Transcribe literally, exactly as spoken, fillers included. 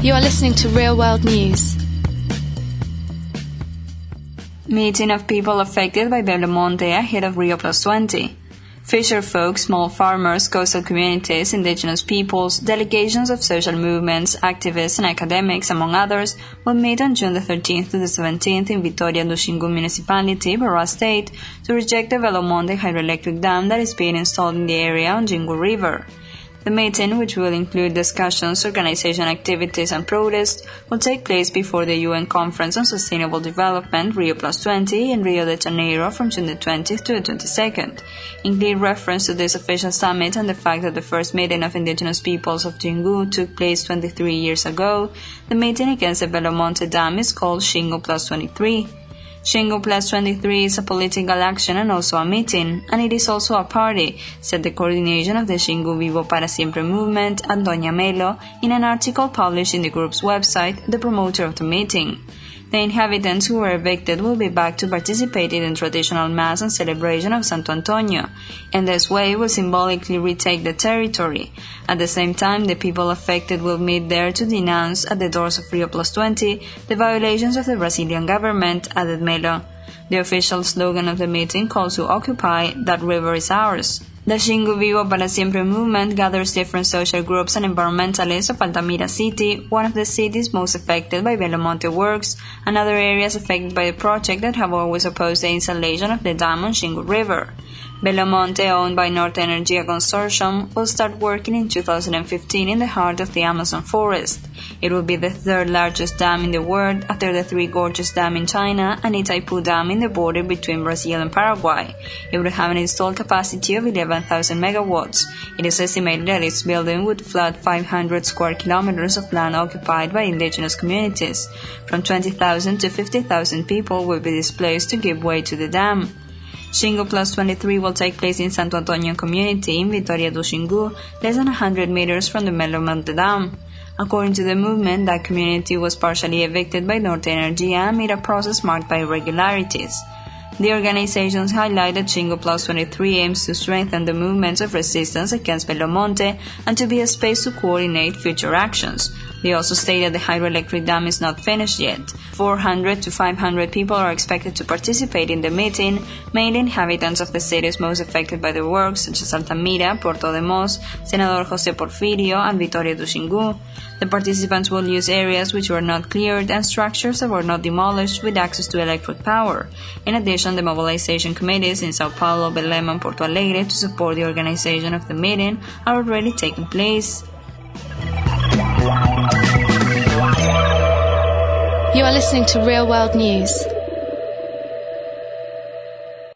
You are listening to Real World News. Meeting of people affected by Belo Monte ahead of Rio Plus twenty. Fisher folk, small farmers, coastal communities, indigenous peoples, delegations of social movements, activists and academics, among others, will meet on June the thirteenth to the seventeenth in Vitória do Xingu Municipality, Pará State, to reject the Belo Monte hydroelectric dam that is being installed in the area on Xingu River. The meeting, which will include discussions, organization activities and protests, will take place before the U N Conference on Sustainable Development Rio Plus twenty in Rio de Janeiro from June the twentieth to the twenty-second. In clear reference to this official summit and the fact that the first meeting of indigenous peoples of Xingu took place twenty-three years ago, the meeting against the Belo Monte Dam is called Xingu Plus twenty-three. Xingu Plus twenty-three is a political action and also a meeting, and it is also a party, said the coordination of the Xingu Vivo para Siempre movement, Antonia Melo, in an article published in the group's website, the promoter of the meeting. The inhabitants who were evicted will be back to participate in the traditional mass and celebration of Santo Antonio, and this way will symbolically retake the territory. At the same time, the people affected will meet there to denounce at the doors of Rio Plus twenty the violations of the Brazilian government, added Melo. The official slogan of the meeting calls to occupy "That river is ours." The Xingu Vivo para Siempre movement gathers different social groups and environmentalists of Altamira City, one of the cities most affected by Belo Monte works, and other areas affected by the project that have always opposed the installation of the dam on Xingu River. Belo Monte, owned by Norte Energia Consortium, will start working in two thousand fifteen in the heart of the Amazon forest. It will be the third largest dam in the world after the Three Gorges Dam in China and Itaipu Dam in the border between Brazil and Paraguay. It will have an installed capacity of eleven thousand megawatts. It is estimated that its building would flood five hundred square kilometers of land occupied by indigenous communities. From twenty thousand to fifty thousand people will be displaced to give way to the dam. Xingu Plus twenty-three will take place in Santo Antonio community in Vitória do Xingu, less than one hundred meters from the Belo Monte Dam. According to the movement, that community was partially evicted by Norte Energia amid a process marked by irregularities. The organizations highlight that Xingu Plus twenty-three aims to strengthen the movements of resistance against Belo Monte and to be a space to coordinate future actions. They also state that the hydroelectric dam is not finished yet. four hundred to five hundred people are expected to participate in the meeting, mainly inhabitants of the cities most affected by the works, such as Altamira, Porto de Mos, Senador José Porfirio, and Vitória do Xingu. The participants will use areas which were not cleared and structures that were not demolished with access to electric power. In addition, the mobilization committees in Sao Paulo, Belém, and Porto Alegre to support the organization of the meeting are already taking place. You are listening to Real World News.